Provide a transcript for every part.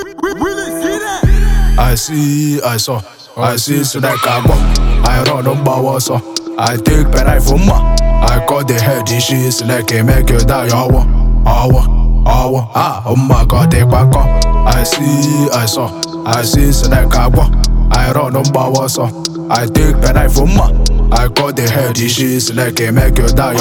I see, I saw, I see, so that I walk. I run on power, so I take penai for ma. I call the head, she select a make you die. Oh my god, they back up. I see, I saw, I see, so that I walk. I run on power, so I take penai for ma. I call the head, she select a make you die.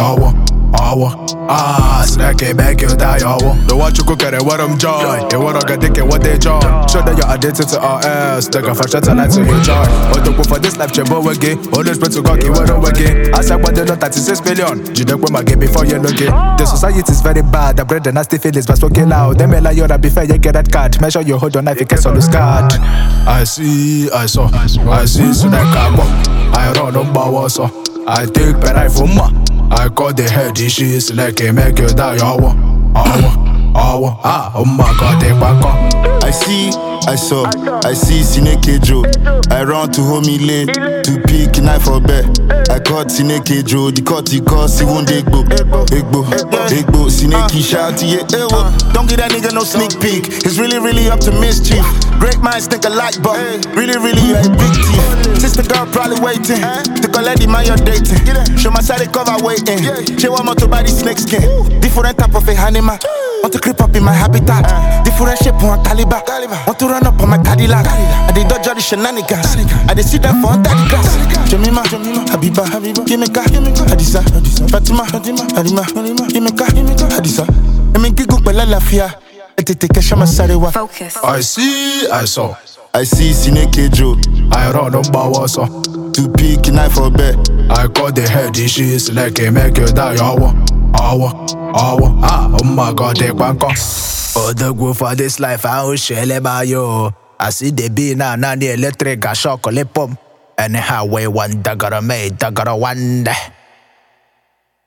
Snack it, make you die, the watch you cook at it, what I'm joy. They want to get dick what they joy. Show that you're addicted to RS. Take a fashion tonight to enjoy. But to go for this life, Jabo again. Always pray to God, you will again. I said, what they know 36 million. You don't want my game before you look it. The society is very bad. I bread the nasty feelings, but spoken loud. Them like you're before you get that card. Make sure you hold your knife, you get on the card. I see, I saw, I see, so that I walk. I run on power, so I take penai for ma. I call the head, she select a make you die. Oh my god, they back up. I see, I saw, I see Sineke Joe. I run to homie lane to pick knife for bed. I caught Sineke Joe, the cut he cause he won't Egbo, Sineke shout yeah, ewo. Don't give that nigga no sneak peek. He's really up to mischief. Great minds think alike, but really you're a big thief. Sister girl probably waiting to collect the man you're dating. Show my side cover waiting. She want more to buy the snake skin. Different type of a animal. Want to creep up in my habitat. Different shape on caliber. Want to run up on my Cadillac. I did dodge all the shenanigans. I did see them for under the grass. Jemima, Habiba, Yemeka, Hadisa, Fatima, Halima, Yemeka, Hadisa. Emeki Gukbela Lafia. Focus. I see, I saw. I see Sineke Joe. I run on power, so to pick knife for bed. I call the head, she select a make you die. Oh my god, they back up. Oh, the go for this life, I will share by you. I see the beat now, the electric, I shock, lip pump. Anyhow, way one, da gotta make, da gotta wonder.